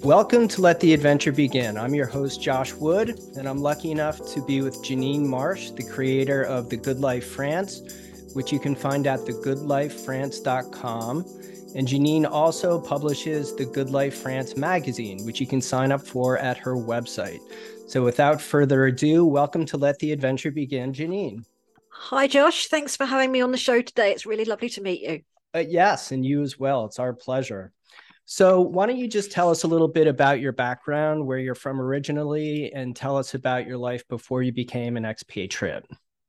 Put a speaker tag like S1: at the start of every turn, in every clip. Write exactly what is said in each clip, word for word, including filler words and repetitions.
S1: Welcome to Let the Adventure Begin. I'm your host, Josh Wood, and I'm lucky enough to be with Janine Marsh, the creator of The Good Life France, which you can find at the good life france dot com. And Janine also publishes the Good Life France magazine, which you can sign up for at her website. So without further ado, welcome to Let the Adventure Begin, Janine.
S2: Hi, Josh. Thanks for having me on the show today. It's really lovely to meet you.
S1: Uh, yes, and you as well. It's our pleasure. So why don't you just tell us a little bit about your background, where you're from originally, and tell us about your life before you became an expatriate.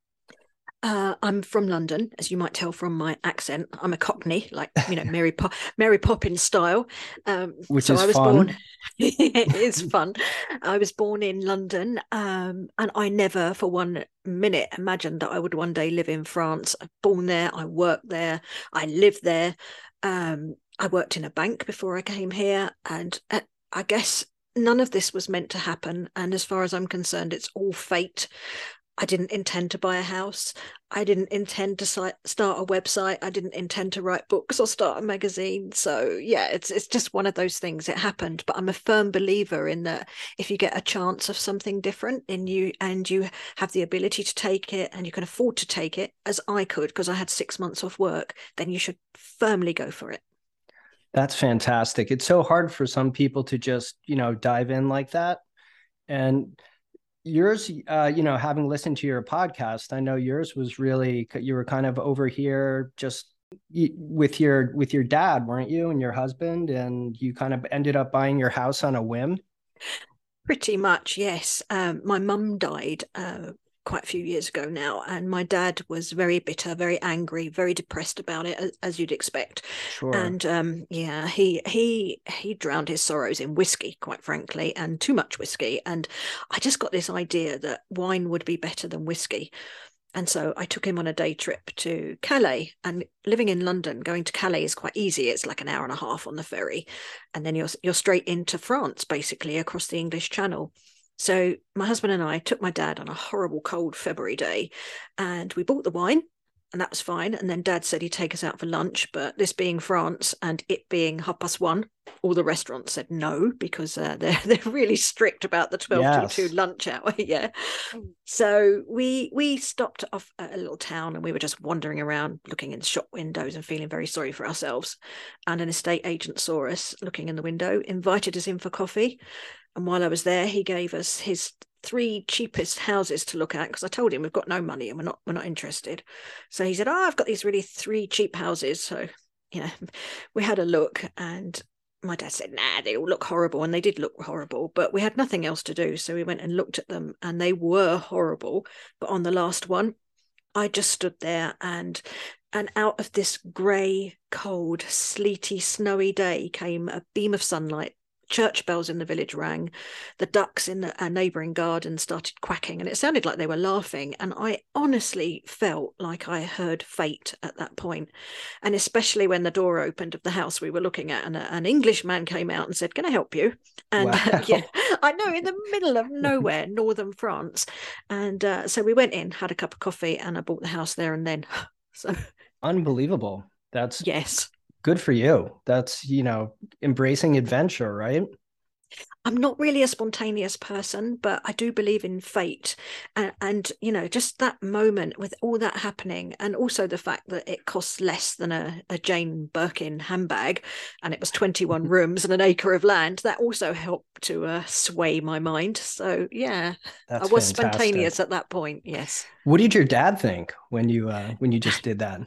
S2: Uh, I'm from London, as you might tell from my accent. I'm a Cockney, like, you know, Mary po- Mary Poppins style. Um,
S1: Which
S2: so
S1: is
S2: I was
S1: fun.
S2: born. It is fun. I was born in London, um, and I never, for one minute, imagined that I would one day live in France. I was born there. I worked there. I lived there. Um, I worked in a bank before I came here, and uh, I guess none of this was meant to happen. And as far as I'm concerned, it's all fate. I didn't intend to buy a house. I didn't intend to start a website. I didn't intend to write books or start a magazine. So yeah, it's it's just one of those things. It happened. But I'm a firm believer in that if you get a chance of something different in you and you have the ability to take it and you can afford to take it, as I could because I had six months off work, then you should firmly go for it.
S1: That's fantastic. It's so hard for some people to just, you know, dive in like that. And yours, uh, you know, having listened to your podcast, I know yours was really, you were kind of over here just with your with your dad, weren't you, and your husband, and you kind of ended up buying your house on a whim.
S2: Pretty much, yes. Um, my mum died uh, quite a few years ago now, and my dad was very bitter, very angry, very depressed about it, as, as you'd expect.
S1: Sure.
S2: And um, yeah, he he he drowned his sorrows in whiskey, quite frankly, and too much whiskey. And I just got this idea that wine would be better than whiskey. And so I took him on a day trip to Calais. And living in London, going to Calais is quite easy. It's like an hour and a half on the ferry. And then you're you're straight into France, basically, across the English Channel. So my husband and I took my dad on a horrible cold February day, and we bought the wine, and that was fine. And then dad said he'd take us out for lunch, but this being France and it being half past one, all the restaurants said no because uh, they're they're really strict about the twelve till two
S1: Yes.
S2: lunch hour. Yeah. So we we stopped off at a little town and we were just wandering around looking in shop windows and feeling very sorry for ourselves. And an estate agent saw us looking in the window, invited us in for coffee. And while I was there, he gave us his three cheapest houses to look at because I told him we've got no money and we're not we're not interested. So he said, "Oh, I've got these really three cheap houses." So, you know, we had a look and my dad said, "Nah, they all look horrible." And they did look horrible, but we had nothing else to do. So we went and looked at them and they were horrible. But on the last one, I just stood there and and out of this grey, cold, sleety, snowy day came a beam of sunlight. Church bells in the village rang. The ducks in the, a neighbouring garden started quacking, and it sounded like they were laughing. And I honestly felt like I heard fate at that point. And especially when the door opened of the house we were looking at, and a, an English man came out and said, "Can I help you?" And uh, yeah,
S1: Wow.
S2: I know, in the middle of nowhere, northern France. And uh, so we went in, had a cup of coffee, and I bought the house there and then. So,
S1: Unbelievable. That's
S2: yes.
S1: good for you. That's, you know, embracing adventure, right?
S2: I'm not really a spontaneous person, but I do believe in fate. And, and, you know, just that moment with all that happening, and also the fact that it costs less than a, a Jane Birkin handbag, and it was twenty-one rooms and an acre of land, that also helped to uh, sway my mind. So, yeah, I
S1: That's
S2: was
S1: fantastic.
S2: spontaneous at that point. Yes.
S1: What did your dad think when you uh when you just did that?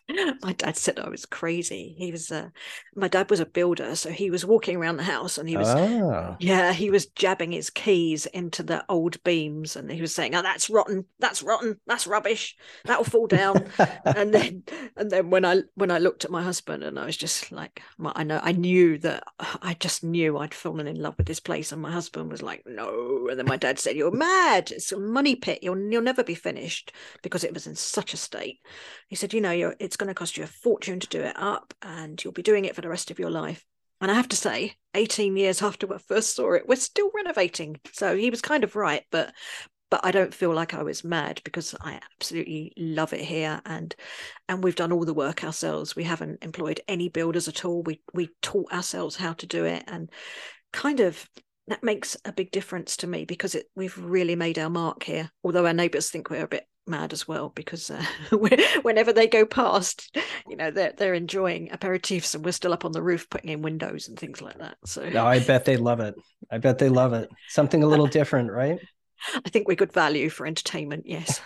S2: My dad said I was crazy. He was, uh, my dad was a builder, so he was walking around the house and he was,
S1: Oh.
S2: yeah, he was jabbing his keys into the old beams and he was saying, "Oh, that's rotten, that's rotten, that's rubbish, that'll fall down." And then, and then when I when I looked at my husband and I was just like, I know, I knew that I just knew I'd fallen in love with this place, and my husband was like, "No." And then my dad said, "You're mad. It's a money pit. You'll you'll never be finished," because it was in such a state. He said, "You know, you're, it's going to cost you a fortune to do it up and you'll be doing it for the rest of your life." And I have to say, eighteen years after I first saw it, we're still renovating. So he was kind of right, but but I don't feel like I was mad because I absolutely love it here, and and we've done all the work ourselves. We haven't employed any builders at all. We we taught ourselves how to do it, and kind of that makes a big difference to me, because it, we've really made our mark here. Although our neighbours think we're a bit mad as well, because uh, whenever they go past, you know, they're they're enjoying aperitifs, and we're still up on the roof putting in windows and things like that. So
S1: no, I bet they love it. I bet they love it. Something a little different, right?
S2: I think we're good value for entertainment. Yes.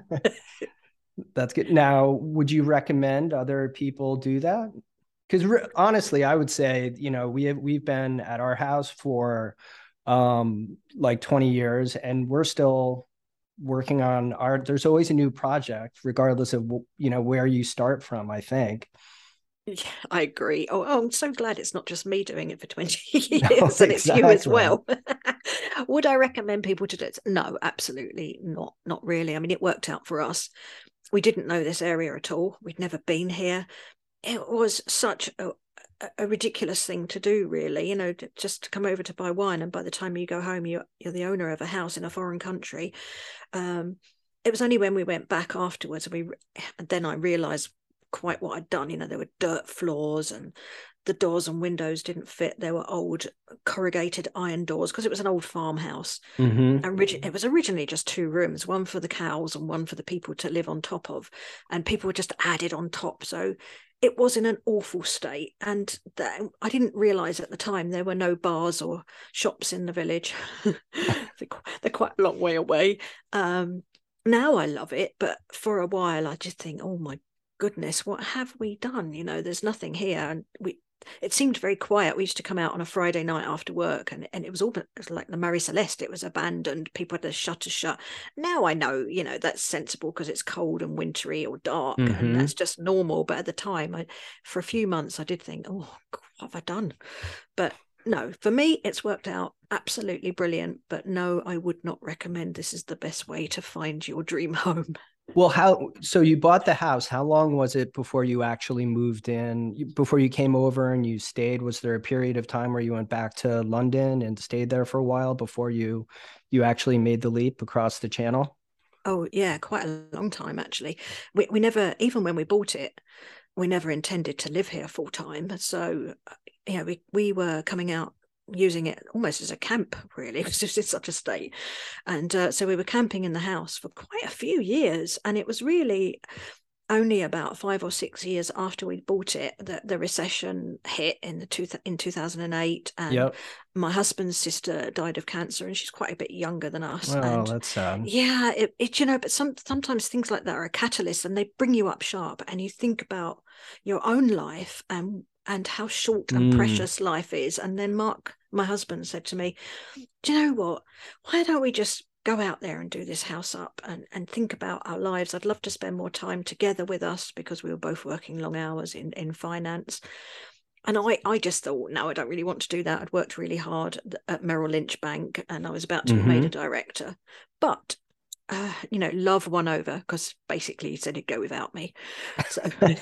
S1: That's good. Now, would you recommend other people do that? Because re- honestly, I would say, you know, we have, we've been at our house for um, like twenty years, and we're still working on our, there's always a new project, regardless of, you know, where you start from, I think.
S2: Yeah, I agree. Oh, oh, I'm so glad it's not just me doing it for twenty years,
S1: No,
S2: and it's you as
S1: exactly.
S2: well. Would I recommend people to do it? No, absolutely not. Not really. I mean, it worked out for us. We didn't know this area at all. We'd never been here. It was such a, a ridiculous thing to do, really, you know, just to come over to buy wine, and by the time you go home, you're, you're the owner of a house in a foreign country. Um, it was only when we went back afterwards, and we and then I realised quite what I'd done. You know, there were dirt floors, and the doors and windows didn't fit. There were old corrugated iron doors, because it was an old farmhouse.
S1: Mm-hmm.
S2: Origi- it was originally just two rooms, one for the cows and one for the people to live on top of, and people were just added on top. So it was in an awful state, and that, I didn't realise at the time there were no bars or shops in the village. they're, they're quite a long way away. Um, now I love it, but for a while I just think, oh my goodness, what have we done? You know, there's nothing here, and we. It seemed very quiet. We used to come out on a Friday night after work, and, and it was all it was like the Marie Celeste. It was abandoned. People had their shutters shut. Now I know, you know, that's sensible because it's cold and wintry or dark,
S1: Mm-hmm.
S2: and that's just normal. But at the time, I, for a few months, I did think, oh, what have I done? But no, for me, it's worked out absolutely brilliant. But no, I would not recommend this is the best way to find your dream home.
S1: Well, how, so you bought the house. How long was it before you actually moved in? Before you came over and you stayed? Was there a period of time where you went back to London and stayed there for a while before you you actually made the leap across the channel?
S2: Oh yeah, quite a long time actually. We we never, even when we bought it, we never intended to live here full time. So you know, we we were coming out using it almost as a camp, really, because it's in such a state. And uh, so we were camping in the house for quite a few years, and it was really only about five or six years after we bought it that the recession hit in the two in two thousand eight, and
S1: Yep.
S2: my husband's sister died of cancer, and she's quite a bit younger than us.
S1: Oh,
S2: And
S1: that's sad.
S2: yeah, it, it you know, but some sometimes things like that are a catalyst, and they bring you up sharp, and you think about your own life and and how short and
S1: Mm.
S2: precious life is. And then Mark, my husband, said to me, do you know what? Why don't we just go out there and do this house up and, and think about our lives? I'd love to spend more time together with us, because we were both working long hours in, in finance. And I, I just thought, no, I don't really want to do that. I'd worked really hard at Merrill Lynch Bank, and I was about to be
S1: Mm-hmm.
S2: made a director. But Uh, you know, love won over, because basically he said he'd go without me. So,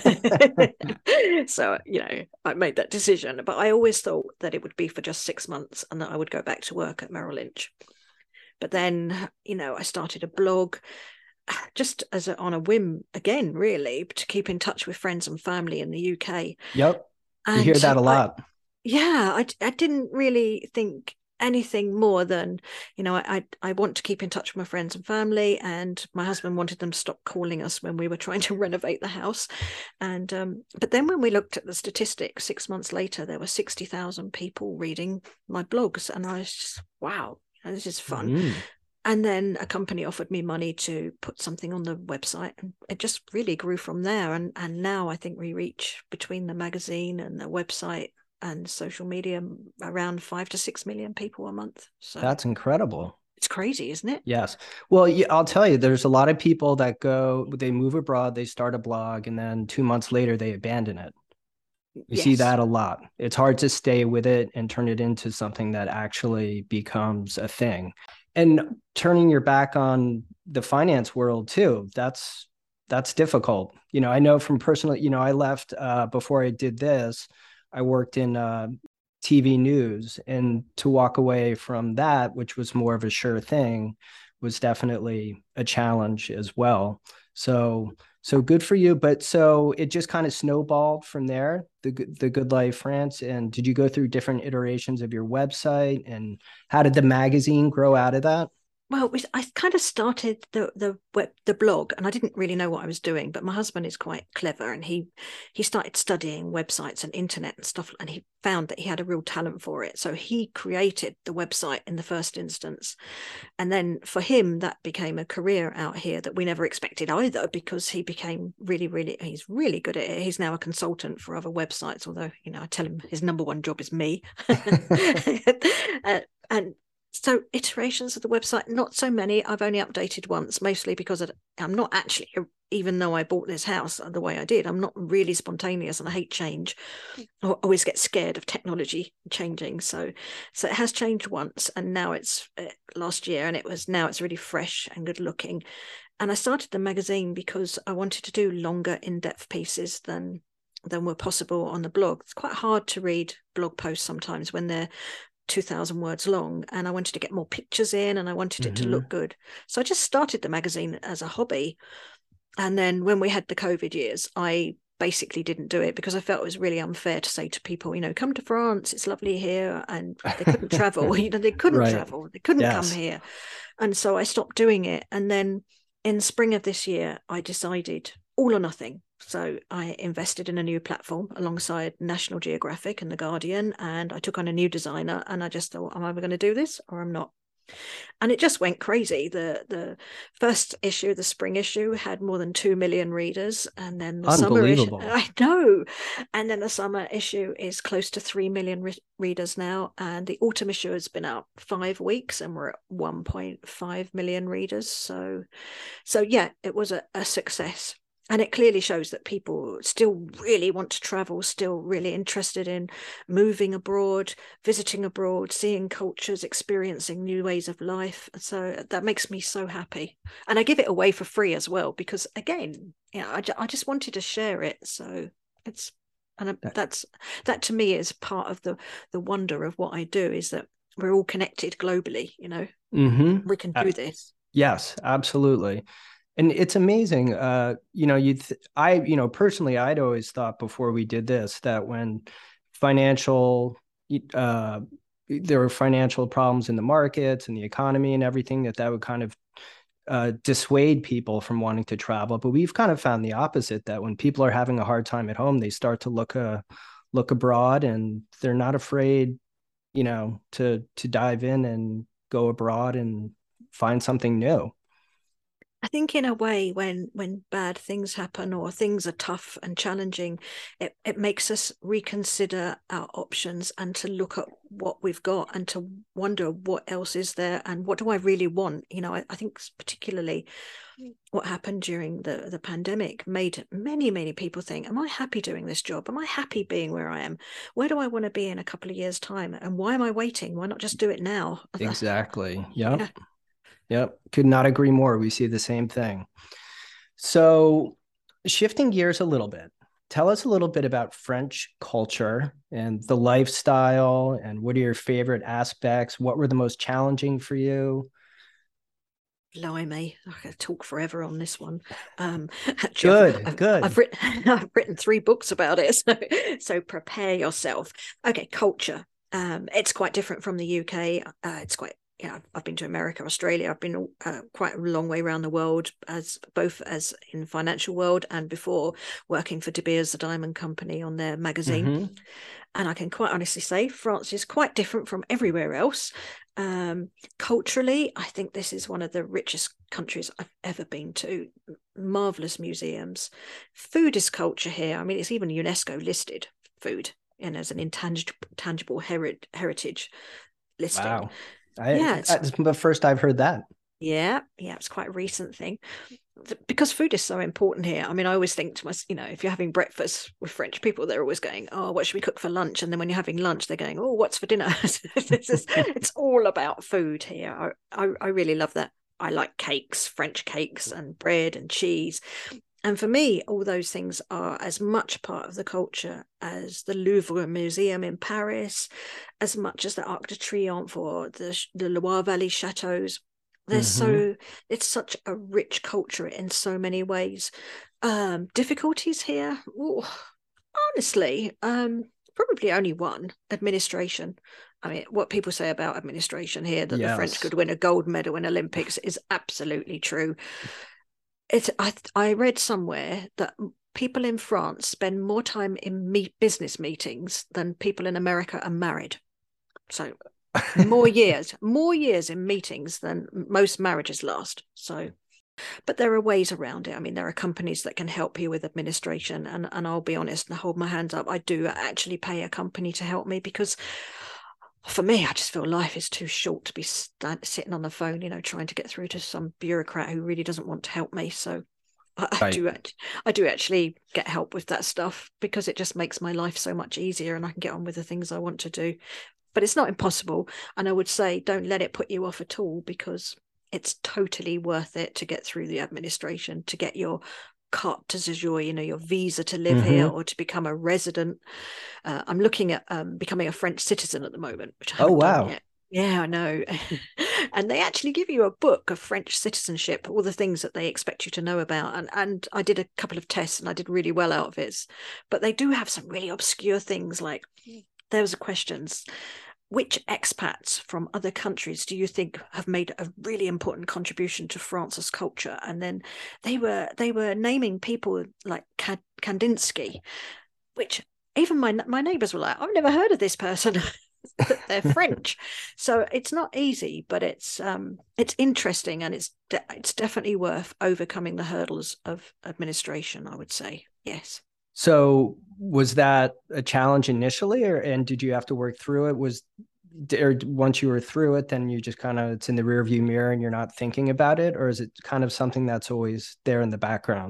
S2: so, you know, I made that decision. But I always thought that it would be for just six months and that I would go back to work at Merrill Lynch. But then, you know, I started a blog just as a, on a whim again, really, to keep in touch with friends and family in the U K.
S1: Yep.
S2: And
S1: You hear that a lot.
S2: I, yeah, I, I didn't really think anything more than, you know, I I want to keep in touch with my friends and family, and my husband wanted them to stop calling us when we were trying to renovate the house. And um but then when we looked at the statistics six months later, there were sixty thousand people reading my blogs, and I was just, wow, this is fun.
S1: Mm.
S2: And then a company offered me money to put something on the website, and it just really grew from there. And and now I think we reach, between the magazine and the website and social media, around five to six million people a month. So
S1: That's incredible.
S2: it's crazy, isn't it?
S1: Yes. Well, yeah, I'll tell you, there's a lot of people that go, they move abroad, they start a blog, and then two months later they abandon it. You
S2: Yes.
S1: see that a lot. It's hard to stay with it and turn it into something that actually becomes a thing. And turning your back on the finance world too, that's that's difficult. You know, I know from personal, you know, I left uh, before I did this, I worked in uh, T V news, and to walk away from that, which was more of a sure thing, was definitely a challenge as well. So, so good for you. But so it just kind of snowballed from there, the the Good Life France. And did you go through different iterations of your website? And how did the magazine grow out of that?
S2: Well, we, I kind of started the the web the blog, and I didn't really know what I was doing. But my husband is quite clever, and he he started studying websites and internet and stuff, and he found that he had a real talent for it. So he created the website in the first instance, and then for him that became a career out here that we never expected either, because he became really, really he's really good at it. He's now a consultant for other websites. Although, you know, I tell him his number one job is me, uh, and. So iterations of the website, not so many. I've only updated once, mostly because I'm not actually, even though I bought this house the way I did, I'm not really spontaneous and I hate change. I always get scared of technology changing. So so it has changed once, and now it's uh, last year, and it was now it's really fresh and good looking. And I started the magazine because I wanted to do longer in-depth pieces than than were possible on the blog. It's quite hard to read blog posts sometimes when they're two thousand words long, and I wanted to get more pictures in, and I wanted it mm-hmm. to look good. So I just started the magazine as a hobby. And then when we had the COVID years, I basically didn't do it because I felt it was really unfair to say to people, you know, come to France, it's lovely here, and they couldn't travel. You know, they couldn't right. travel, they couldn't yes. come here. And so I stopped doing it. And then in spring of this year, I decided all or nothing. So I invested in a new platform alongside National Geographic and The Guardian, and I took on a new designer, and I just thought, am I going to do this or I'm not? And it just went crazy. The the first issue, the spring issue, had more than two million readers, and then the summer issue, I know, and then the summer issue is close to three million re- readers now, and the autumn issue has been out five weeks, and we're at one point five million readers. So, so yeah, it was a, a success. And it clearly shows that people still really want to travel, still really interested in moving abroad, visiting abroad, seeing cultures, experiencing new ways of life. So that makes me so happy. And I give it away for free as well, because again, you know, I, I just wanted to share it. So it's, and that's, that to me is part of the, the wonder of what I do, is that we're all connected globally, you know, mm-hmm. we can do uh, this.
S1: Yes, absolutely. And it's amazing, uh, you know, you, th- I, you know, personally, I'd always thought before we did this that when financial, uh, there were financial problems in the markets and the economy and everything, that that would kind of uh, dissuade people from wanting to travel. But we've kind of found the opposite, that when people are having a hard time at home, they start to look, uh, look abroad, and they're not afraid, you know, to, to dive in and go abroad and find something new.
S2: I think in a way, when when bad things happen or things are tough and challenging, it, it makes us reconsider our options and to look at what we've got and to wonder what else is there and what do I really want. You know, I, I think particularly what happened during the, the pandemic made many, many people think, am I happy doing this job? Am I happy being where I am? Where do I want to be in a couple of years' time? And why am I waiting? Why not just do it now?
S1: Exactly. Yep. Yeah. Yep. Could not agree more. We see the same thing. So shifting gears a little bit, tell us a little bit about French culture and the lifestyle, and what are your favorite aspects? What were the most challenging for you?
S2: Blimey, I could talk forever on this one. Um,
S1: good,
S2: I've,
S1: good.
S2: I've written, I've written three books about it, so, so prepare yourself. Okay, culture. Um, it's quite different from the U K. Uh, it's quite Yeah, I've been to America, Australia. I've been uh, quite a long way around the world, as both as in the financial world and before working for De Beers, the Diamond Company, on their magazine. Mm-hmm. And I can quite honestly say France is quite different from everywhere else. Um, culturally, I think this is one of the richest countries I've ever been to. Marvelous museums. Food is culture here. I mean, it's even UNESCO listed food, and as an intangible tangible heri- heritage listing.
S1: Wow. I, yeah, that's the first I've heard that.
S2: Yeah, yeah, it's quite a recent thing, because food is so important here. I mean, I always think to myself, you know, if you're having breakfast with French people, they're always going, oh, what should we cook for lunch? And then when you're having lunch, they're going, oh, what's for dinner? It's, just, it's all about food here. I, I, I really love that. I like cakes, French cakes and bread and cheese. And for me, all those things are as much part of the culture as the Louvre Museum in Paris, as much as the Arc de Triomphe or the, the Loire Valley chateaus. There's
S1: Mm-hmm.
S2: so it's such a rich culture in so many ways. Um, difficulties here, ooh, honestly, um, probably only one: administration. I mean, what people say about administration here, that the French
S1: Yes.
S2: could win a gold medal in Olympics, is absolutely true. It, I, I read somewhere that people in France spend more time in meet, business meetings than people in America are married. So more years, more years in meetings than most marriages last. So, but there are ways around it. I mean, there are companies that can help you with administration, and and I'll be honest and hold my hands up. I do actually pay a company to help me, because for me, I just feel life is too short to be st- sitting on the phone, you know, trying to get through to some bureaucrat who really doesn't want to help me. So I, I
S1: Right.
S2: do I do actually get help with that stuff, because it just makes my life so much easier, and I can get on with the things I want to do. But it's not impossible. And I would say don't let it put you off at all, because it's totally worth it to get through the administration, to get your carte de séjour, you know, your visa to live here,
S1: Mm-hmm.
S2: or to become a resident. Uh, I'm looking at um, becoming a French citizen at the moment, which I
S1: Oh,
S2: haven't done
S1: wow.
S2: yet. Yeah, I know. And they actually give you a book of French citizenship, all the things that they expect you to know about. And and I did a couple of tests and I did really well out of it. But they do have some really obscure things, like there was a questions: which expats from other countries do you think have made a really important contribution to France's culture? And then they were they were naming people like Kandinsky, which even my my neighbors were like, I've never heard of this person. They're French. So it's not easy, but it's um it's interesting, and it's de- it's definitely worth overcoming the hurdles of administration, I would say. Yes.
S1: So was that a challenge initially, or and did you have to work through it? Was or once you were through it, then you just kind of it's in the rearview mirror and you're not thinking about it, or is it kind of something that's always there in the background?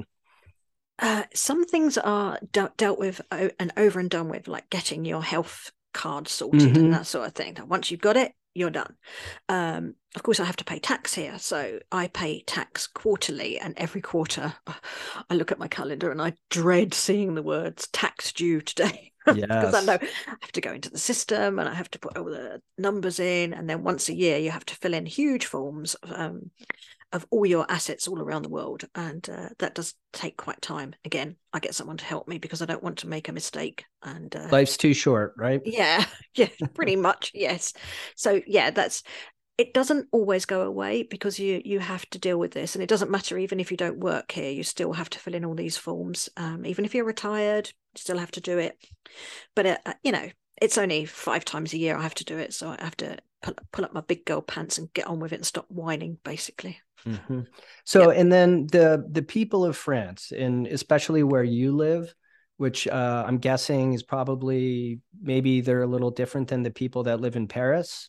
S2: Uh, some things are de- dealt with o- and over and done with, like getting your health card sorted and
S1: Mm-hmm.
S2: that sort of thing. Once you've got it, you're done. Um, of course, I have to pay tax here, so I pay tax quarterly, and every quarter I look at my calendar and I dread seeing the words tax due today. Because I know
S1: Yes.
S2: I have to go into the system and I have to put all the numbers in, and then once a year you have to fill in huge forms um, of all your assets all around the world, and uh, that does take quite time. Again, I get someone to help me because I don't want to make a mistake, and uh,
S1: Life's too short, right?
S2: yeah, yeah, pretty much, yes. So yeah, that's it. Doesn't always go away, because you you have to deal with this, and it doesn't matter even if you don't work here, you still have to fill in all these forms. Um, even if you're retired, you still have to do it. But uh, you know, it's only five times a year I have to do it, so I have to pull, pull up my big girl pants and get on with it and stop whining, basically.
S1: Mm-hmm. So,
S2: Yep.
S1: and then the the people of France, and especially where you live, which uh, I'm guessing is probably maybe they're a little different than the people that live in Paris.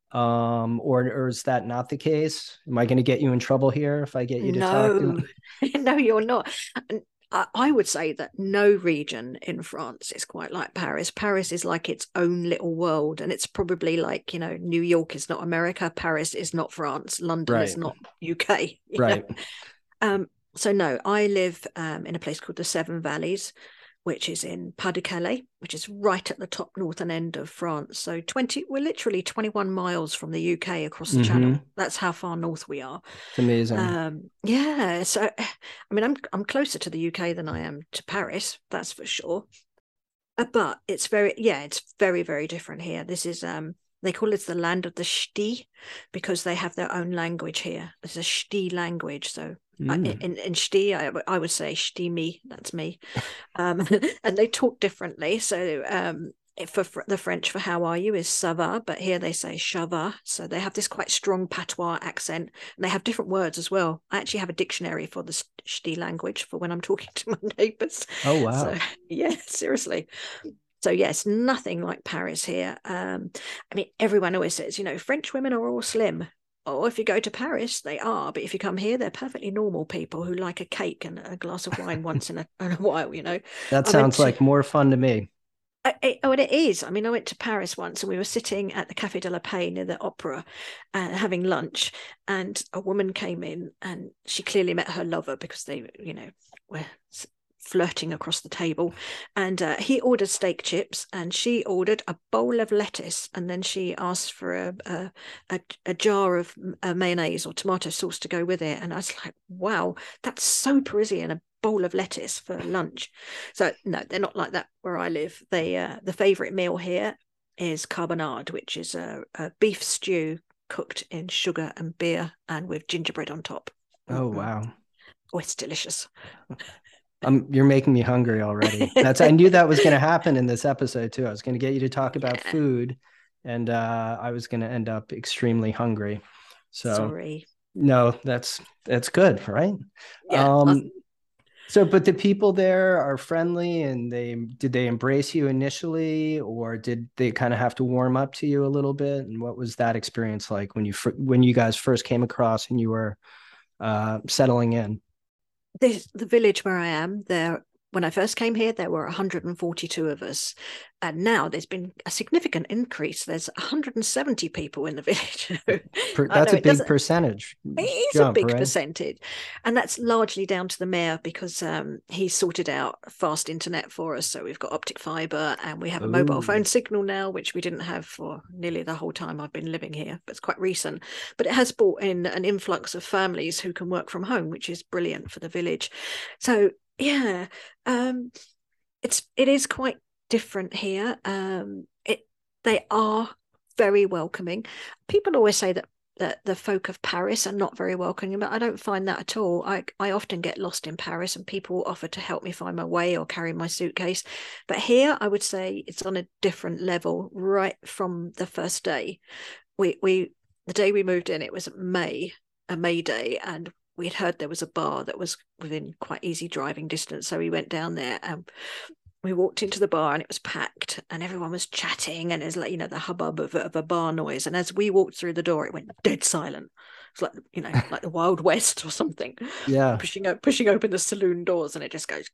S1: Um, or or is that not the case? Am I going to get you in trouble here if I get you to talk?
S2: No, no, you're not. And I, I would say that no region in France is quite like Paris. Paris is like its own little world, and it's probably like, you know, New York is not America, Paris is not France, London is
S1: Right,
S2: not U K, you know.
S1: right.
S2: Um, so no, I live um, in a place called the Seven Valleys, which is in Pas-de-Calais, which is right at the top northern end of France. So twenty, we're literally twenty-one miles from the U K across the
S1: Mm-hmm.
S2: channel. That's how far north we are.
S1: It's amazing.
S2: Um, yeah, so I mean, I'm I'm closer to the U K than I am to Paris, that's for sure. Uh, but it's very, yeah, it's very, very different here. This is um they call it the land of the Ch'ti, because they have their own language here. It's a Ch'ti language. So uh,
S1: Mm.
S2: in in Ch'ti, I, I would say Ch'ti me, that's me. Um, and they talk differently. So um, for fr- the French for how are you is ça va, but here they say ça va. So they have this quite strong patois accent, and they have different words as well. I actually have a dictionary for the Ch'ti language for when I'm talking to my neighbours.
S1: Oh,
S2: So
S1: wow.
S2: yeah, seriously. So yes, nothing like Paris here. Um, I mean, everyone always says, you know, French women are all slim. Or if you go to Paris, they are. But if you come here, they're perfectly normal people who like a cake and a glass of wine once in a, in a while, you know.
S1: That
S2: I went
S1: sounds
S2: to,
S1: like more fun to me.
S2: I, I, oh, and it is. I mean, I went to Paris once, and we were sitting at the Café de la Paix near the opera and having lunch. And a woman came in, and she clearly met her lover, because they, you know, were flirting across the table, and uh, he ordered steak chips and she ordered a bowl of lettuce, and then she asked for a a, a, a jar of uh, mayonnaise or tomato sauce to go with it. And I was like, wow, that's so Parisian, a bowl of lettuce for lunch. So no, they're not like that where I live. They uh, the favorite meal here is carbonade, which is a, a beef stew cooked in sugar and beer and with gingerbread on top.
S1: Oh, wow.
S2: Oh, it's delicious.
S1: Um, you're making me hungry already. That's I knew that was going to happen in this episode too. I was going to get you to talk about yeah. food, and uh, I was going to end up extremely hungry. So
S2: sorry.
S1: No, that's that's good, right?
S2: Yeah.
S1: Um, so, but the people there are friendly, and they did they embrace you initially, or did they kind of have to warm up to you a little bit? And what was that experience like when you when you guys first came across and you were uh, settling in?
S2: This, the village where I am, there when I first came here, there were one hundred forty-two of us. And now there's been a significant increase. There's one hundred seventy people in the village.
S1: That's a big percentage.
S2: It is
S1: jump,
S2: a big
S1: right?
S2: percentage. And that's largely down to the mayor, because um, he sorted out fast internet for us. So we've got optic fiber, and we have a Ooh. mobile phone signal now, which we didn't have for nearly the whole time I've been living here. But it's quite recent. But it has brought in an influx of families who can work from home, which is brilliant for the village. So yeah, um, it's it is quite different here. Um, it they are very welcoming. People always say that that the folk of Paris are not very welcoming, but I don't find that at all. I I often get lost in Paris, and people offer to help me find my way or carry my suitcase. But here, I would say it's on a different level right from the first day. We we the day we moved in, it was May, a May Day, and we'd heard there was a bar that was within quite easy driving distance. So we went down there and we walked into the bar, and it was packed, and everyone was chatting, and it was like, you know, the hubbub of, of a bar noise. And as we walked through the door, it went dead silent. It's like, you know, like the Wild West or something.
S1: Yeah.
S2: Pushing, pushing open the saloon doors, and it just goes.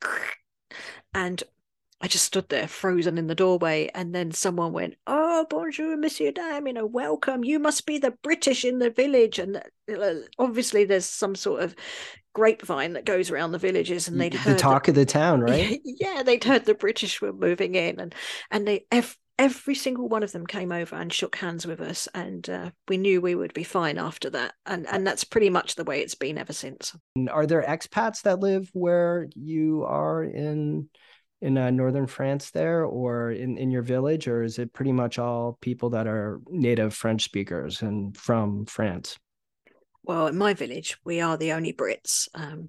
S2: And I just stood there frozen in the doorway, and then someone went, "Oh, bonjour, Monsieur Dame, you know, welcome. You must be the British in the village." And obviously there's some sort of grapevine that goes around the villages, and they'd
S1: the
S2: heard
S1: talk
S2: the,
S1: of the town, right?
S2: Yeah, they'd heard the British were moving in, and and they every, every single one of them came over and shook hands with us, and uh, we knew we would be fine after that. And and that's pretty much the way it's been ever since.
S1: Are there expats that live where you are in? in uh, northern France there, or in, in your village, or is it pretty much all people that are native French speakers and from France?
S2: Well, in my village, we are the only Brits. Um,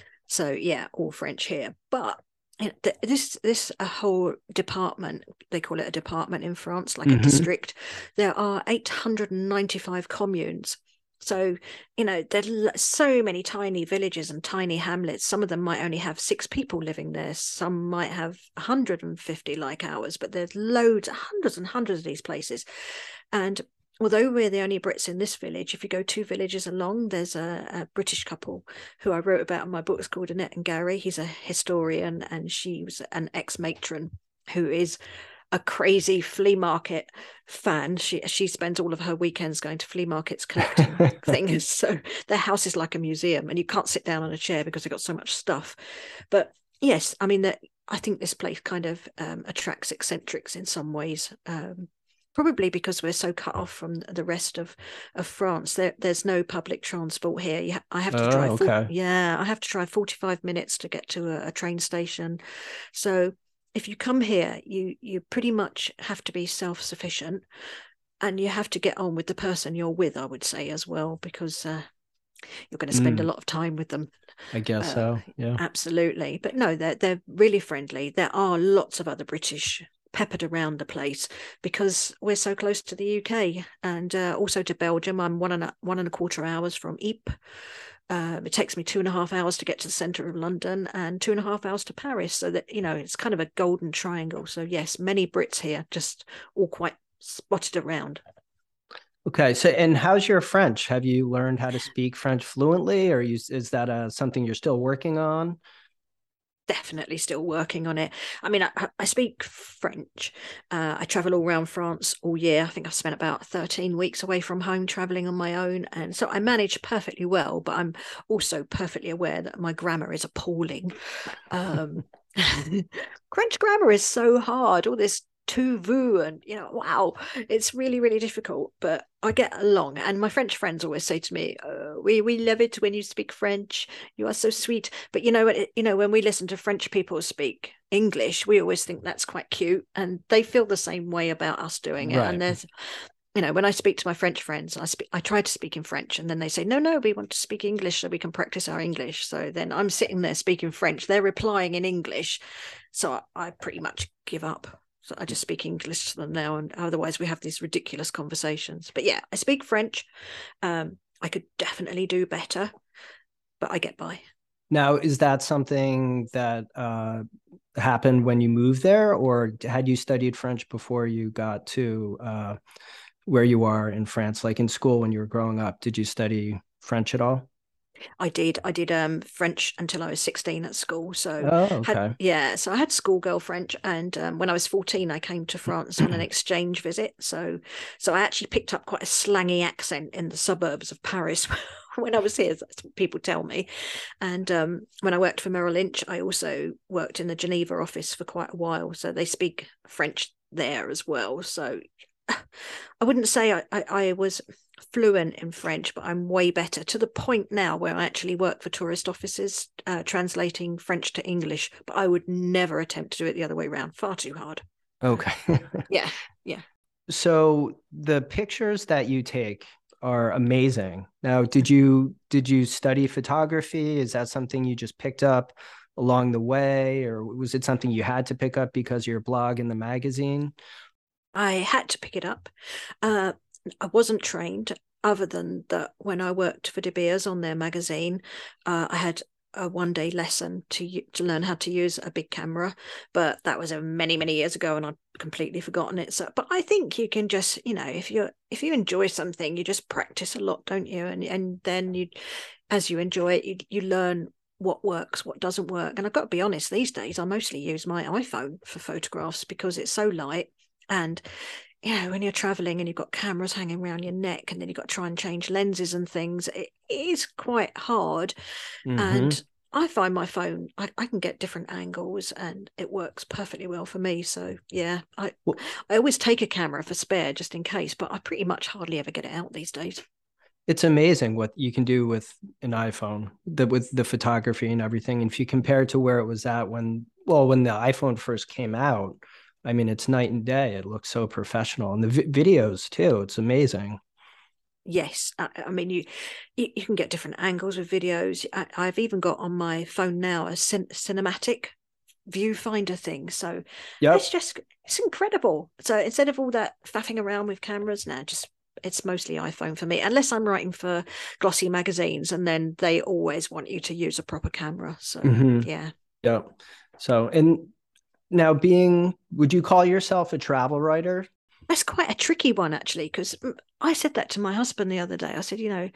S2: so yeah, all French here. But you know, this this a whole department, they call it a department in France, like mm-hmm. a district. There are eight hundred ninety-five communes. So, you know, there's so many tiny villages and tiny hamlets. Some of them might only have six people living there. Some might have one hundred fifty like ours, but there's loads, hundreds and hundreds of these places. And although we're the only Brits in this village, if you go two villages along, there's a, a British couple who I wrote about in my book. It's called Annette and Gary. He's a historian, and she was an ex-matron who is a crazy flea market fan. She she spends all of her weekends going to flea markets collecting things. So their house is like a museum, and you can't sit down on a chair because they've got so much stuff. But yes, I mean, that I think this place kind of um, attracts eccentrics in some ways. Um, probably because we're so cut off from the rest of of France. There, there's no public transport here. You ha- I have to
S1: oh,
S2: drive.
S1: Okay.
S2: forty, yeah, I have to drive forty-five minutes to get to a, a train station. So if you come here, you you pretty much have to be self-sufficient, and you have to get on with the person you're with, I would say, as well, because uh, you're going to spend mm. a lot of time with them.
S1: I guess uh, so, yeah.
S2: Absolutely. But no, they're, they're really friendly. There are lots of other British peppered around the place because we're so close to the U K, and uh, also to Belgium. I'm one and a, one and a quarter hours from Ypres. Um, it takes me two and a half hours to get to the centre of London, and two and a half hours to Paris. So that, you know, it's kind of a golden triangle. So yes, many Brits here, just all quite spotted around.
S1: Okay. So, and how's your French? Have you learned how to speak French fluently, or you, is that uh, something you're still working on?
S2: definitely still working on it. I mean, I, I speak French. Uh, I travel all around France all year. I think I've spent about thirteen weeks away from home traveling on my own. And so I manage perfectly well, but I'm also perfectly aware that my grammar is appalling. Um, French grammar is so hard. All this tu veux and, you know, wow, it's really, really difficult. But I get along. And my French friends always say to me, oh, we, we love it when you speak French. You are so sweet. But, you know, it, you know, when we listen to French people speak English, we always think that's quite cute. And they feel the same way about us doing it. Right. And there's, you know, when I speak to my French friends, I speak, I try to speak in French, and then they say, no, no, we want to speak English so we can practice our English. So then I'm sitting there speaking French. They're replying in English. So I, I pretty much give up. So I just speak English to them now, and otherwise we have these ridiculous conversations. But yeah, I speak French. Um, I could definitely do better, but I get by.
S1: Now, is that something that uh, happened when you moved there, or had you studied French before you got to uh, where you are in France? Like in school when you were growing up, did you study French at all?
S2: I did. I did um, French until I was sixteen at school. So,
S1: oh, okay.
S2: had, yeah, so I had schoolgirl French, and um, when I was fourteen, I came to France on an exchange visit. So, so I actually picked up quite a slangy accent in the suburbs of Paris when I was here. That's what people tell me. And um, when I worked for Merrill Lynch, I also worked in the Geneva office for quite a while. So they speak French there as well. So I wouldn't say I, I, I was fluent in French, but I'm way better, to the point now where I actually work for tourist offices, uh, translating French to English, but I would never attempt to do it the other way around. Far too hard.
S1: Okay.
S2: yeah. Yeah.
S1: So the pictures that you take are amazing. Now, did you, did you study photography? Is that something you just picked up along the way, or was it something you had to pick up because of your blog in the magazine?
S2: I had to pick it up. Uh, I wasn't trained, other than that when I worked for De Beers on their magazine, uh, I had a one-day lesson to to learn how to use a big camera, but that was a many, many years ago, and I'd completely forgotten it. So, but I think you can just, you know, if you're if you enjoy something, you just practice a lot, don't you? And and then you, as you enjoy it, you you learn what works, what doesn't work. And I've got to be honest, these days I mostly use my iPhone for photographs because it's so light. And you know, when you're traveling and you've got cameras hanging around your neck, and then you've got to try and change lenses and things, it is quite hard. Mm-hmm. And I find my phone, I, I can get different angles, and it works perfectly well for me. So yeah, I well, I always take a camera for spare just in case, but I pretty much hardly ever get it out these days.
S1: It's amazing what you can do with an iPhone, the, with the photography and everything. And if you compare it to where it was at when, well, when the iPhone first came out, I mean, it's night and day. It looks so professional, and the vi- videos too. It's amazing.
S2: Yes, I, I mean, you, you you can get different angles with videos. I, I've even got on my phone now a cin- cinematic viewfinder thing. So yep. it's just it's incredible. So instead of all that faffing around with cameras now, just it's mostly iPhone for me, unless I'm writing for glossy magazines, and then they always want you to use a proper camera. So mm-hmm. yeah,
S1: yeah. So and. Now, being, would you call yourself a travel writer?
S2: That's quite a tricky one, actually, because I said that to my husband the other day. I said, you know,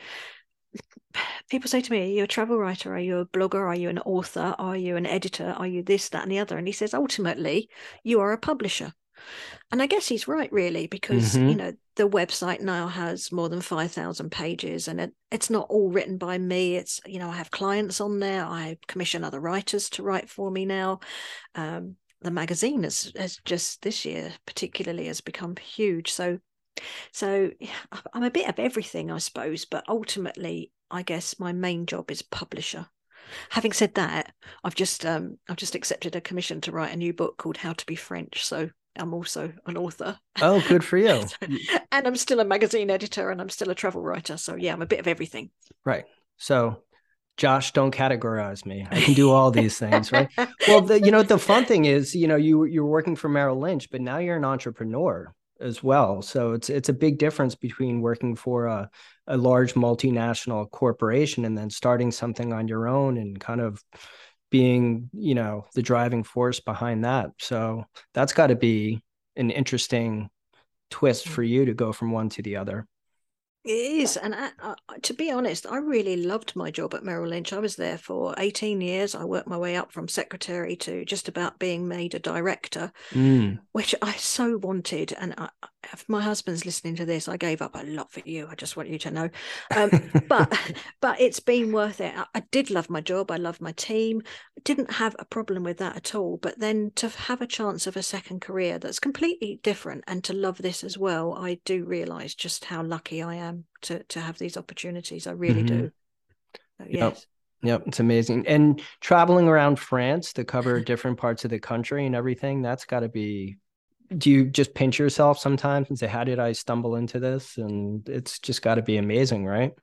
S2: people say to me, are you a travel writer? Are you a blogger? Are you an author? Are you an editor? Are you this, that, and the other? And he says, ultimately, you are a publisher. And I guess he's right, really, because, mm-hmm. you know, the website now has more than five thousand pages, and it, it's not all written by me. It's, you know, I have clients on there. I commission other writers to write for me now. Um, the magazine has, has just this year particularly has become huge. So, so I'm a bit of everything, I suppose, but ultimately, I guess my main job is publisher. Having said that, I've just um, I've just accepted a commission to write a new book called How to Be French. So I'm also an author.
S1: Oh, good for you.
S2: And I'm still a magazine editor, and I'm still a travel writer. So yeah, I'm a bit of everything.
S1: Right. So Josh, don't categorize me. I can do all these things, right? Well, the, you know, the fun thing is, you know, you, you're working for Merrill Lynch, but now you're an entrepreneur as well. So it's it's a big difference between working for a, a large multinational corporation and then starting something on your own and kind of being, you know, the driving force behind that. So that's got to be an interesting twist for you to go from one to the other.
S2: It is. And I, I, to be honest, I really loved my job at Merrill Lynch. I was there for eighteen years. I worked my way up from secretary to just about being made a director,
S1: Mm.
S2: which I so wanted. And I, if my husband's listening to this, I gave up a lot for you. I just want you to know. Um, but but it's been worth it. I, I did love my job. I loved my team. I didn't have a problem with that at all. But then to have a chance of a second career that's completely different and to love this as well, I do realise just how lucky I am to to have these opportunities. I really
S1: Mm-hmm.
S2: do. So,
S1: Yep.
S2: yes.
S1: Yep. It's amazing. And traveling around France to cover different parts of the country and everything, that's got to be, do you just pinch yourself sometimes and say, how did I stumble into this? And it's just got to be amazing, right?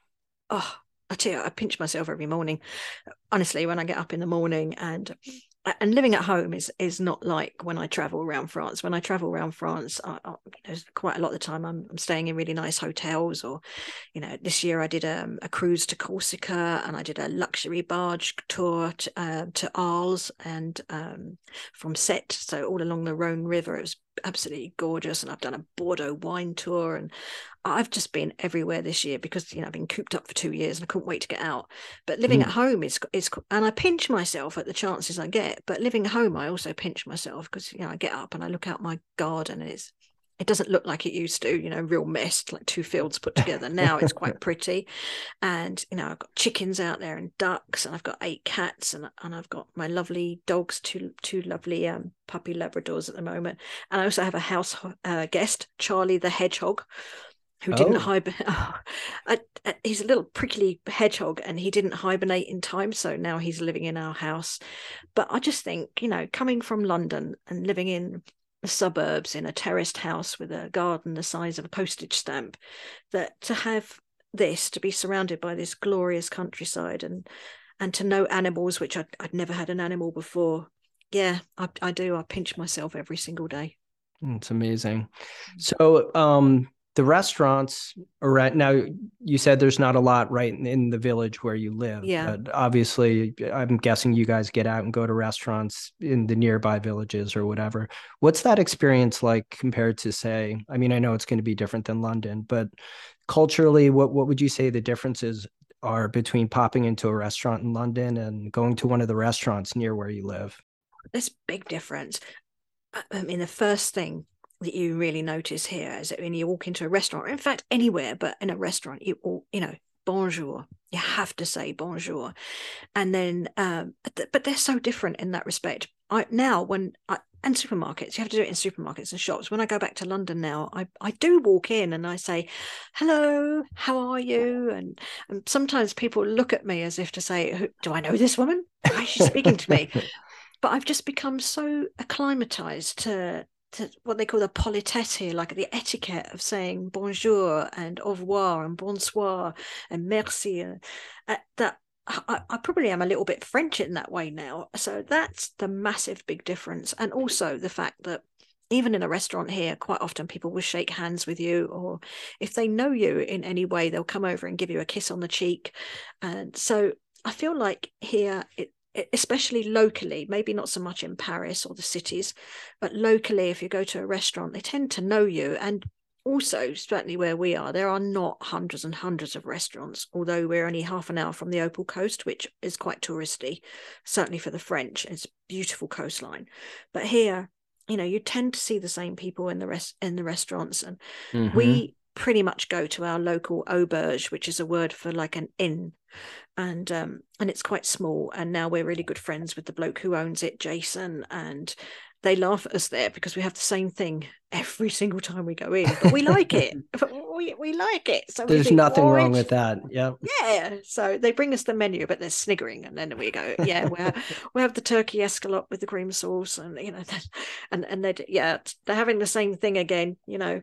S2: Oh, I tell you, I pinch myself every morning. Honestly, when I get up in the morning, and and living at home is is not like when I travel around France. When I travel around France, I, I, you know, quite a lot of the time I'm, I'm staying in really nice hotels, or, you know, this year I did um, a cruise to Corsica, and I did a luxury barge tour to, uh, to Arles and um, from Sète, so all along the Rhone River. It was absolutely gorgeous, and I've done a Bordeaux wine tour, and I've just been everywhere this year because, you know, I've been cooped up for two years and I couldn't wait to get out. But living
S1: Mm.
S2: at home is is, and I pinch myself at the chances I get. But living at home, I also pinch myself because, you know, I get up and I look out my garden, and it's it doesn't look like it used to, you know, real messed, like two fields put together. Now it's quite pretty, and, you know, I've got chickens out there and ducks, and I've got eight cats, and and I've got my lovely dogs, two two lovely um, puppy Labradors at the moment, and I also have a house uh, guest, Charlie the hedgehog, who didn't
S1: Oh,
S2: hibernate. Oh, I, I, he's a little prickly hedgehog, and he didn't hibernate in time, so now he's living in our house. But I just think, you know, coming from London and living in the suburbs in a terraced house with a garden the size of a postage stamp, that to have this, to be surrounded by this glorious countryside, and and to know animals, which I'd, I'd never had an animal before. Yeah, I, I do. I pinch myself every single day.
S1: it's amazing. So, um, the restaurants are right now, you said there's not a lot right in, in the village where you live,
S2: Yeah.
S1: but obviously, I'm guessing you guys get out and go to restaurants in the nearby villages or whatever. What's that experience like compared to, say, I mean, I know it's going to be different than London, but culturally, what what would you say the differences are between popping into a restaurant in London and going to one of the restaurants near where you live?
S2: There's a big difference. I mean, the first thing that you really notice here is that when you walk into a restaurant, or in fact anywhere, but in a restaurant, you all, you know, bonjour. You have to say bonjour, and then, um, but they're so different in that respect. I now when I and supermarkets, you have to do it in supermarkets and shops. When I go back to London now, I I do walk in and I say, "Hello, how are you?" And and sometimes people look at me as if to say, "Do I know this woman? Why is she speaking to me?" But I've just become so acclimatized to to what they call the politesse here, like the etiquette of saying bonjour and au revoir and bonsoir and merci, uh, that I, I probably am a little bit French in that way now. So that's the massive big difference. And also the fact that even in a restaurant here, quite often people will shake hands with you, or if they know you in any way, they'll come over and give you a kiss on the cheek. And so I feel like here it especially locally, maybe not so much in Paris or the cities, but locally, if you go to a restaurant, they tend to know you. And also, certainly where we are, there are not hundreds and hundreds of restaurants, although we're only half an hour from the Opal Coast, which is quite touristy, certainly for the French. It's a beautiful coastline. But here, you know, you tend to see the same people in the rest in the restaurants. And
S1: Mm-hmm.
S2: we pretty much go to our local auberge, which is a word for like an inn, and um and it's quite small, and now we're really good friends with the bloke who owns it, Jason, and they laugh at us there because we have the same thing every single time we go in, but we like it. we, we like it, so we
S1: There's
S2: think,
S1: nothing wrong
S2: right,
S1: with that. Yeah.
S2: yeah. So they bring us the menu, but they're sniggering, and then we go, yeah, we have, we have the turkey escalope with the cream sauce, and, you know, and and they, yeah, they're having the same thing again, you know.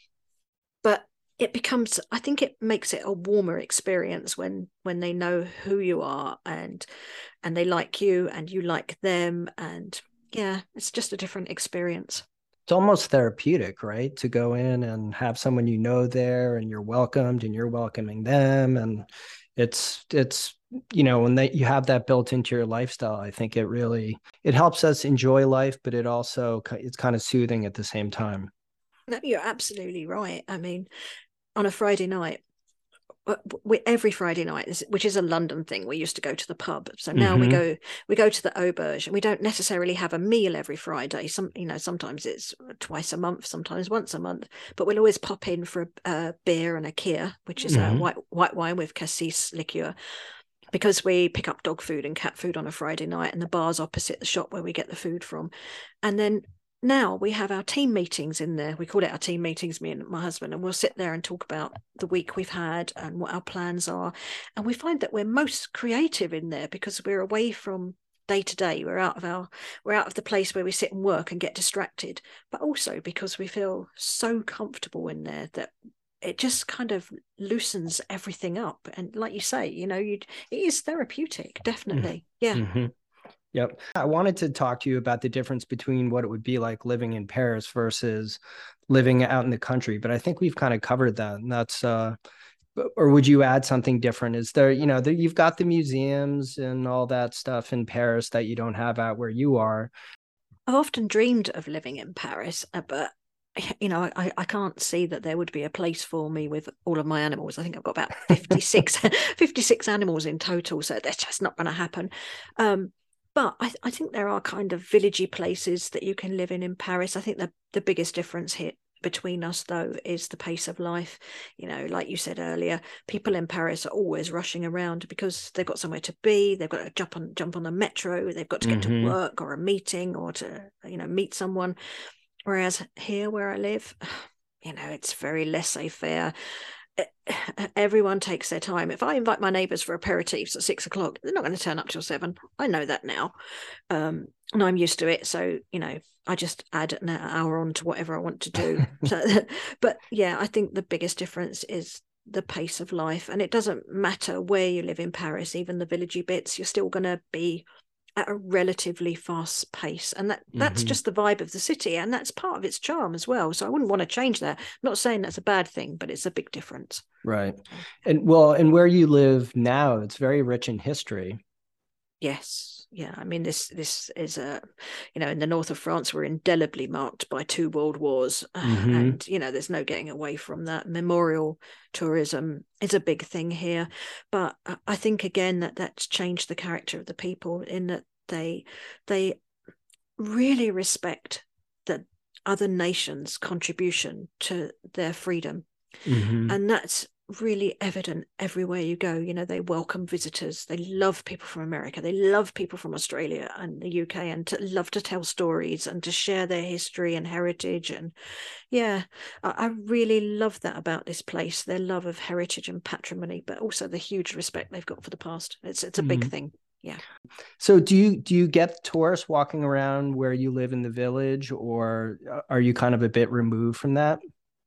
S2: But it becomes, I think it makes it a warmer experience when when they know who you are, and and they like you and you like them, and yeah, it's just a different experience.
S1: It's almost therapeutic, right? To go in and have someone you know there and you're welcomed and you're welcoming them. And it's, it's, you know, when they, you have that built into your lifestyle, I think it really, it helps us enjoy life, but it also, it's kind of soothing at the same time.
S2: No, you're absolutely right. I mean, on a Friday night, we, every Friday night, which is a London thing, we used to go to the pub. So now mm-hmm. we go we go to the Auberge, and we don't necessarily have a meal every Friday. Some, you know, sometimes it's twice a month, sometimes once a month. But we'll always pop in for a, a beer and a Kir, which is mm-hmm. a white white wine with cassis liqueur, because we pick up dog food and cat food on a Friday night, and the bar's opposite the shop where we get the food from. And then now we have our team meetings in there. We call it our team meetings, me and my husband, and we'll sit there and talk about the week we've had and what our plans are. And we find that we're most creative in there because we're away from day to day. We're out of our, we're out of the place where we sit and work and get distracted, but also because we feel so comfortable in there that it just kind of loosens everything up. And like you say, you know, you it is therapeutic, definitely. Yeah.
S1: Mm-hmm. Yep. I wanted to talk to you about the difference between what it would be like living in Paris versus living out in the country. But I think we've kind of covered that. And that's, uh, or would you add something different? Is there, you know, the, you've got the museums and all that stuff in Paris that you don't have out where you are.
S2: I've often dreamed of living in Paris, but you know, I, I can't see that there would be a place for me with all of my animals. I think I've got about fifty-six, fifty-six animals in total. So that's just not going to happen. Um, But I, I think there are kind of villagey places that you can live in in Paris. I think the, the biggest difference here between us, though, is the pace of life. You know, like you said earlier, people in Paris are always rushing around because they've got somewhere to be. They've got to jump on jump on the metro. They've got to get mm-hmm. to work or a meeting or to, you know, meet someone. Whereas here where I live, you know, it's very laissez-faire. Everyone takes their time. If I invite my neighbours for aperitifs at six o'clock, they're not going to turn up till seven. I know that now, um, and I'm used to it. So you know, I just add an hour on to whatever I want to do. so, but yeah, I think the biggest difference is the pace of life, and it doesn't matter where you live in Paris. Even the villagey bits, you're still going to be at a relatively fast pace, and that that's mm-hmm. just the vibe of the city, and that's part of its charm as well. So I wouldn't want to change that. I'm not saying that's a bad thing, but it's a big difference.
S1: Right. And well, and where you live now, it's very rich in history.
S2: Yes. Yeah. I mean, this this is a, you know, in the north of France, we're indelibly marked by two world wars, mm-hmm. and you know, there's no getting away from that. Memorial tourism is a big thing here, but I think again that that's changed the character of the people in that they they really respect the other nations' contribution to their freedom, mm-hmm. and that's really evident everywhere you go. You know, they welcome visitors. They love people from America. They love people from Australia and the U K, and to love to tell stories and to share their history and heritage. And yeah, I, I really love that about this place, their love of heritage and patrimony, but also the huge respect they've got for the past. It's it's a big mm-hmm. thing. Yeah.
S1: So do you do you get tourists walking around where you live in the village, or are you kind of a bit removed from that?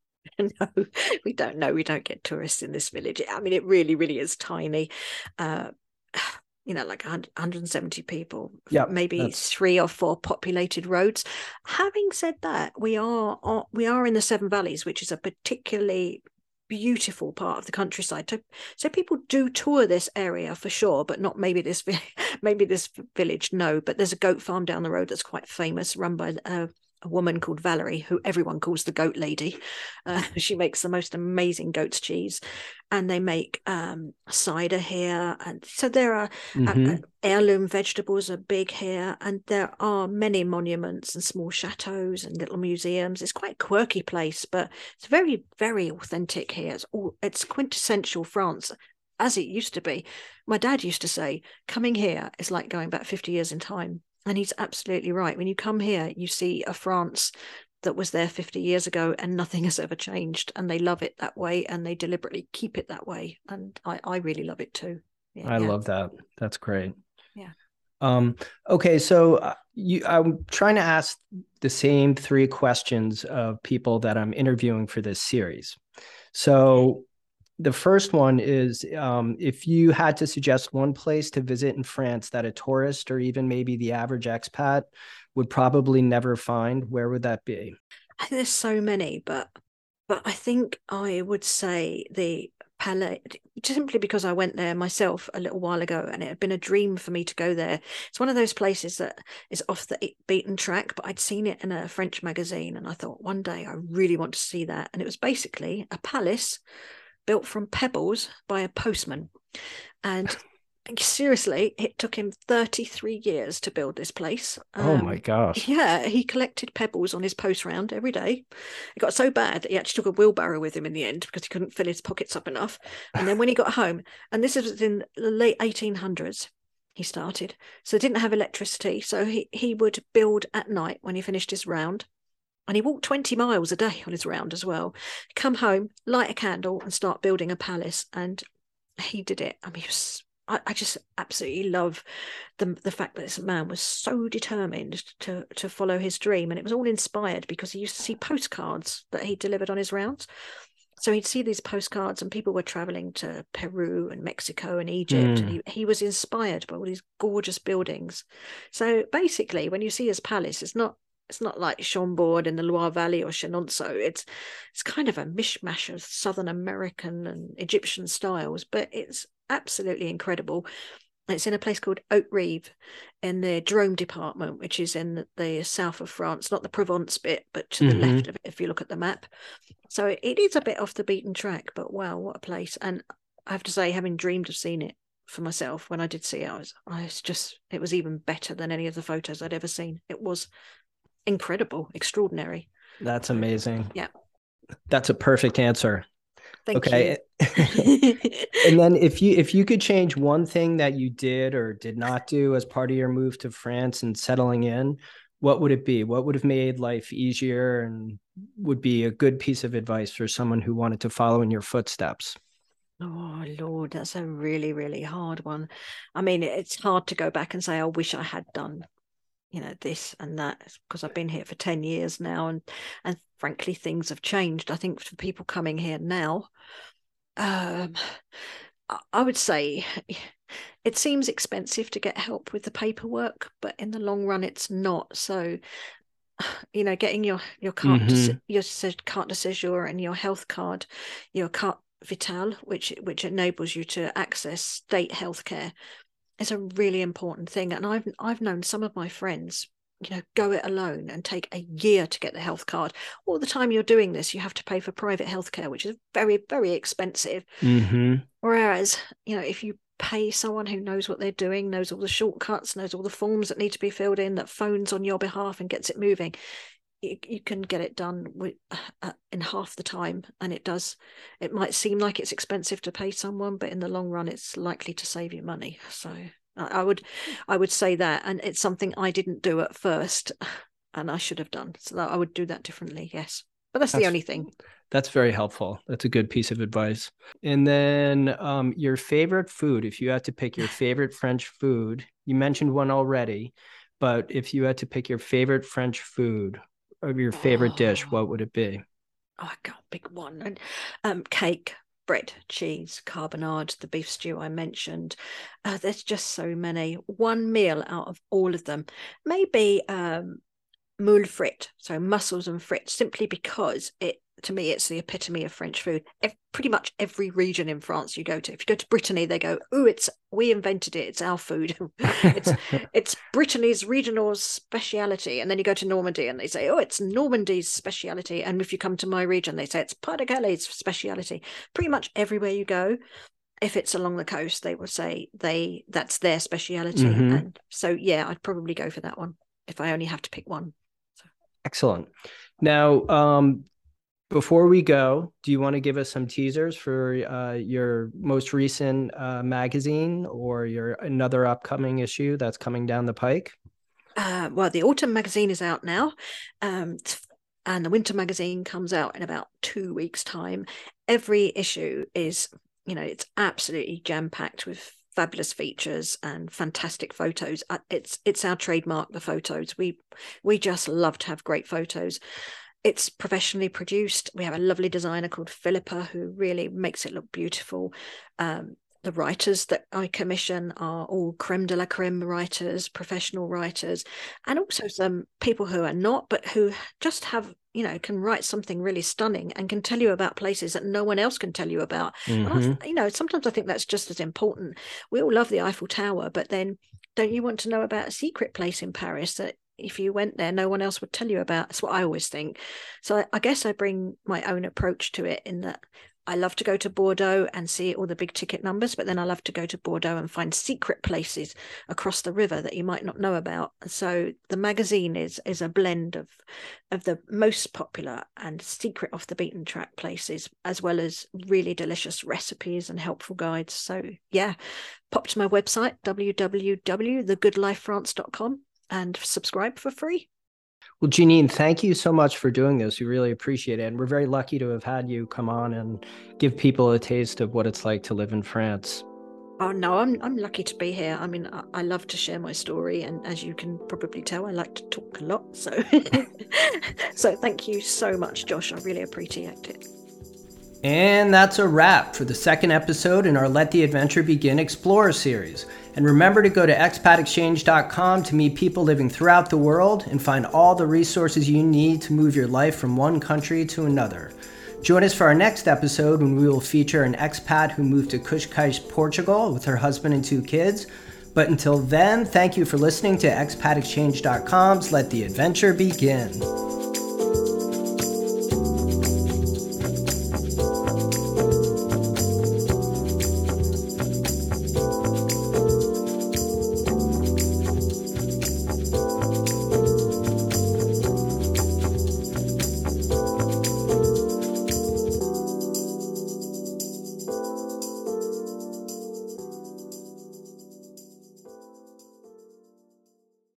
S2: No, we don't know. We don't get tourists in this village. I mean, it really, really is tiny. Uh, you know, like one hundred seventy people, yep, maybe that's... three or four populated roads. Having said that, we are we are in the Seven Valleys, which is a particularly beautiful part of the countryside. So, so people do tour this area for sure, but not maybe this maybe this village. No, but there's a goat farm down the road that's quite famous, run by uh, a woman called Valerie, who everyone calls the goat lady. Uh, she makes the most amazing goat's cheese, and they make um, cider here. And so there are mm-hmm. uh, heirloom vegetables are big here, and there are many monuments and small chateaus and little museums. It's quite a quirky place, but it's very, very authentic here. It's all, it's quintessential France, as it used to be. My dad used to say, coming here is like going back fifty years in time. And he's absolutely right. When you come here, you see a France that was there fifty years ago and nothing has ever changed. And they love it that way, and they deliberately keep it that way. And I, I really love it too.
S1: Yeah, I yeah. love that. That's great.
S2: Yeah.
S1: Um, okay. So uh, you, I'm trying to ask the same three questions of people that I'm interviewing for this series. So the first one is, um, if you had to suggest one place to visit in France that a tourist or even maybe the average expat would probably never find, where would that be?
S2: There's so many, but but I think I would say the Palais, simply because I went there myself a little while ago, and it had been a dream for me to go there. It's one of those places that is off the beaten track, but I'd seen it in a French magazine, and I thought one day I really want to see that. And it was basically a palace built from pebbles by a postman. And seriously, it took him thirty-three years to build this place. Um,
S1: oh my gosh.
S2: Yeah, he collected pebbles on his post round every day. It got so bad that he actually took a wheelbarrow with him in the end because he couldn't fill his pockets up enough. And then when he got home, and this was in the late eighteen hundreds, he started. So they didn't have electricity. So he, he would build at night when he finished his round. And he walked twenty miles a day on his round as well. Come home, light a candle, and start building a palace. And he did it. I mean, he was I just absolutely love the the fact that this man was so determined to to follow his dream, and it was all inspired because he used to see postcards that he delivered on his rounds. So he'd see these postcards, and people were traveling to Peru and Mexico and Egypt, mm. and he, he was inspired by all these gorgeous buildings. So basically, when you see his palace, it's not it's not like Chambord in the Loire Valley or Chenonceau. It's it's kind of a mishmash of Southern American and Egyptian styles, but it's absolutely incredible. It's in a place called Haute-Rive in the Drôme department, which is in the south of France, not the Provence bit, but to the mm-hmm. left of it, if you look at the map. So it is a bit off the beaten track, but wow, what a place. And I have to say, having dreamed of seeing it for myself, when I did see it, I was, I was just, it was even better than any of the photos I'd ever seen. It was incredible, extraordinary.
S1: That's amazing.
S2: Yeah.
S1: That's a perfect answer.
S2: Thank
S1: okay.
S2: you.
S1: And then if you if you could change one thing that you did or did not do as part of your move to France and settling in, what would it be? What would have made life easier and would be a good piece of advice for someone who wanted to follow in your footsteps?
S2: Oh, Lord, that's a really, really hard one. I mean, it's hard to go back and say, I wish I had done, you know, this and that, because I've been here for ten years now, and and frankly things have changed. I think for people coming here now, um I would say it seems expensive to get help with the paperwork, but in the long run it's not. So, you know, getting your your carte mm-hmm. de, your carte de séjour and your health card, your carte vitale, which which enables you to access state healthcare, is a really important thing. And I've I've known some of my friends, you know, go it alone and take a year to get the health card. All the time you're doing this, you have to pay for private healthcare, which is very, very expensive.
S1: Mm-hmm.
S2: Whereas, you know, if you pay someone who knows what they're doing, knows all the shortcuts, knows all the forms that need to be filled in, that phones on your behalf and gets it moving, you, you can get it done with, uh, in half the time. And it does, it might seem like it's expensive to pay someone, but in the long run, it's likely to save you money. So I would, I would say that, and it's something I didn't do at first, and I should have done. So I would do that differently, yes. But that's, that's the only thing.
S1: That's very helpful. That's a good piece of advice. And then um, your favorite food, if you had to pick your favorite French food, you mentioned one already, but if you had to pick your favorite French food or your favorite oh. dish, what would it be?
S2: Oh, I got a big one. And um, cake. Bread, cheese, carbonade, the beef stew I mentioned. Uh, there's just so many. One meal out of all of them. Maybe um, moule frite, so mussels and frites, simply because it, to me, it's the epitome of French food. If, pretty much every region in France you go to, if you go to Brittany, they go, "Oh, it's we invented it. It's our food. it's it's Brittany's regional speciality." And then you go to Normandy, and they say, "Oh, it's Normandy's speciality." And if you come to my region, they say it's Pas-de-Calais' speciality. Pretty much everywhere you go, if it's along the coast, they will say they that's their speciality. Mm-hmm. And so, yeah, I'd probably go for that one if I only have to pick one. So.
S1: Excellent. Now, um, before we go, do you want to give us some teasers for uh, your most recent uh, magazine or your another upcoming issue that's coming down the pike?
S2: Uh, well, the autumn magazine is out now, um, and the winter magazine comes out in about two weeks' time. Every issue is, you know, it's absolutely jam-packed with fabulous features and fantastic photos. It's it's our trademark, the photos. We we just love to have great photos. It's professionally produced. We have a lovely designer called Philippa who really makes it look beautiful. Um, the writers that I commission are all creme de la creme writers, professional writers, and also some people who are not, but who just have you know, can write something really stunning and can tell you about places that no one else can tell you about. Mm-hmm. And I, you know, sometimes I think that's just as important. We all love the Eiffel Tower, but then don't you want to know about a secret place in Paris that if you went there, no one else would tell you about? That's what I always think. So I, I guess I bring my own approach to it in that I love to go to Bordeaux and see all the big ticket numbers, but then I love to go to Bordeaux and find secret places across the river that you might not know about. So the magazine is is a blend of of the most popular and secret off the beaten track places, as well as really delicious recipes and helpful guides. So yeah, pop to my website, w w w dot the good life france dot com, and subscribe for free.
S1: Well, Janine, thank you so much for doing this. We really appreciate it. And we're very lucky to have had you come on and give people a taste of what it's like to live in France.
S2: Oh, no, I'm I'm lucky to be here. I mean, I, I love to share my story. And as you can probably tell, I like to talk a lot. So, so thank you so much, Josh. I really appreciate it.
S1: And that's a wrap for the second episode in our Let the Adventure Begin Explorer series. And remember to go to expat exchange dot com to meet people living throughout the world and find all the resources you need to move your life from one country to another. Join us for our next episode when we will feature an expat who moved to Cascais, Portugal with her husband and two kids. But until then, thank you for listening to expat exchange dot com's Let the Adventure Begin.